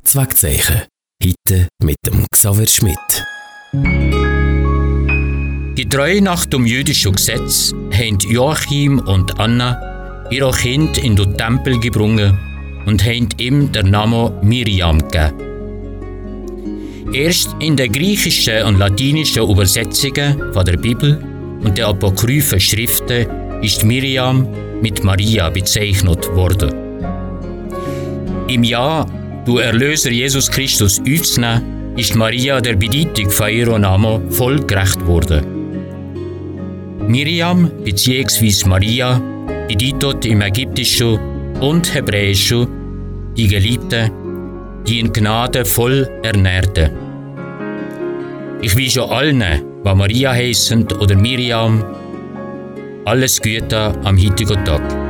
Zweckzeichen. Heute mit dem Xaver Schmidt. Getreu nach dem jüdischen Gesetz haben Joachim und Anna ihr Kind in den Tempel gebracht und haben ihm den Namen Miriam gegeben. Erst in den griechischen und latinischen Übersetzungen von der Bibel und der apokryphen Schriften ist Miriam mit Maria bezeichnet worden. Im Jahr, du Erlöser Jesus Christus aufzunehmen, ist Maria der Bedeutung von ihrem Namen voll gerecht worden. Miriam bzw. Maria bedeutet im Ägyptischen und Hebräischen die Geliebte, die in Gnade voll Ernährte. Ich wünsche allen, die Maria heißen oder Miriam, alles Gute am heutigen Tag.